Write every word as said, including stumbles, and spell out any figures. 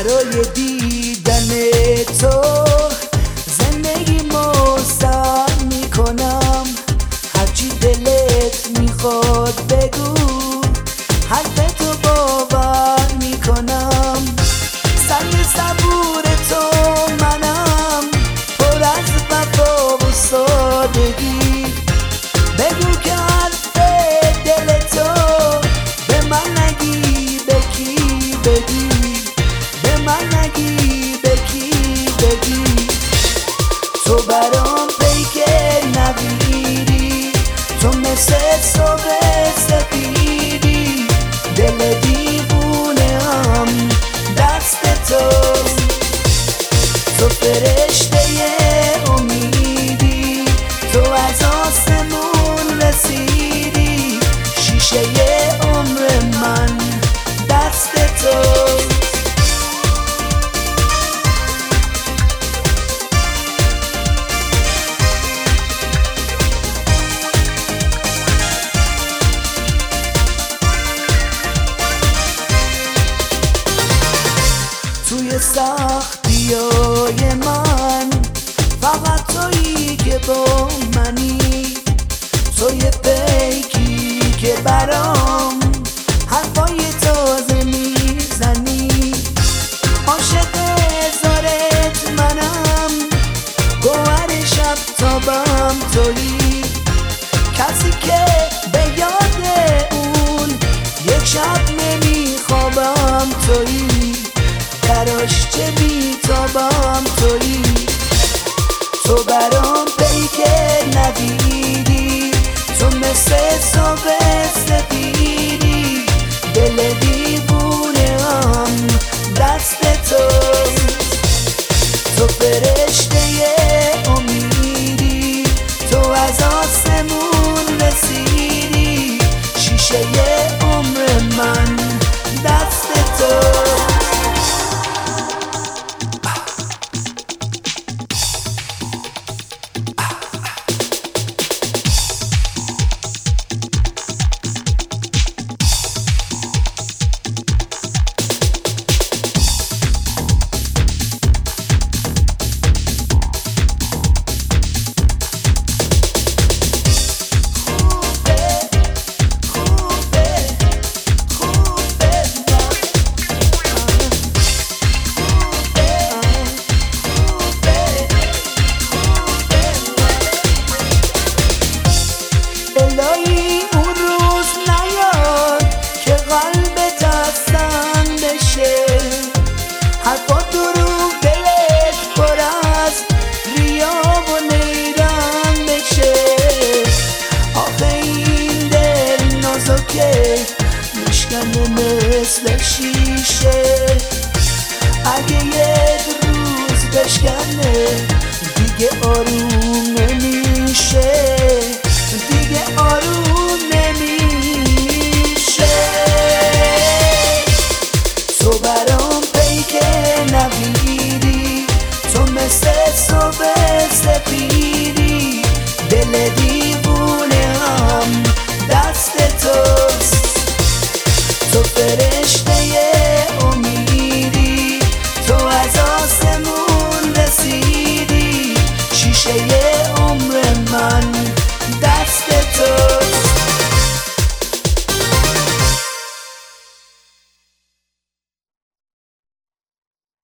برای دیدن تو زندگی مستر میکنم. هرچی دلت میخواد بگو، حرف تو باور میکنم. سنگ صبور تو منم، پر از وفا و سادگی. بگو که حرف دل تو به من نگی، به کی بگی؟ به من نگی، به کی بگی؟ تو برام پیک نویدی، تو مثل صبح سفیدی. دل دیوونه هم دست تو، تو فرشته امیدی. تو از آسمون رسیدی، شیشه عمر من دست تو. توی سختیای من فقط تویی که با منی. توی پیکی که برام حرفای تازه میزنی. عاشق زارت منم، گوهر شب تابم تویی. کسی که به یاد اون یک شب نمیخوابم تویی. براش چه بیتابم تویی. تو برام پیک نویدی، تو مثل صبح سفیدی. دل دیوونه هم دست تو، تو فرشته امیدی. تو از آسمون رسیدی، شیشه عمر من دست تو. الهی اون روز نیاد که قلبت از سنگ بشه. حرفا دروغ دلت پر از ریا و نیرنگ بشه. آخه این دل نازکه میشکنه مثل شیشه. اگه یک روز بشکنه دیگه آروم نمیشه، دیگه آروم نمیشه. تو برام پیک نویدی، تو مثل صبح سفیدی. دل دیوونه هم دست توست، تو فرشته امیدی. تو از آسمون رسیدی، شیشه